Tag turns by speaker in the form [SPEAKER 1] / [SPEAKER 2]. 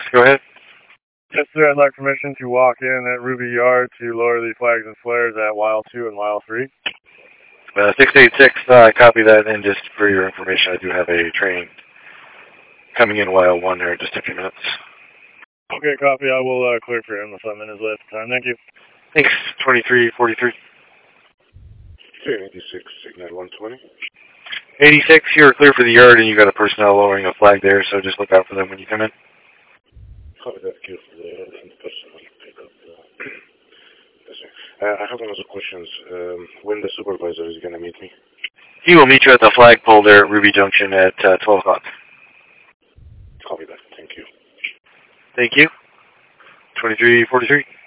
[SPEAKER 1] Go ahead.
[SPEAKER 2] Yes, sir. I'd like permission to walk in at Ruby Yard to lower the flags and flares at Mile 2 and Mile 3.
[SPEAKER 1] 686, copy that, and just for your information, I do have a train coming in while 1 there in just a few minutes.
[SPEAKER 2] Okay, copy. I will clear for him if I'm in his list time. Thank you.
[SPEAKER 1] Thanks, 2343.
[SPEAKER 3] 86, signal 120.
[SPEAKER 1] 86, you're clear for the yard, and you got a personnel lowering a flag there, so just look out for them when you come in.
[SPEAKER 3] Copy that, clear for the personal pickup. I have another question. When the supervisor is going to meet me?
[SPEAKER 1] He will meet you at the flagpole there at Ruby Junction at 12 o'clock.
[SPEAKER 3] Copy that. Thank you.
[SPEAKER 1] Thank you. 2343.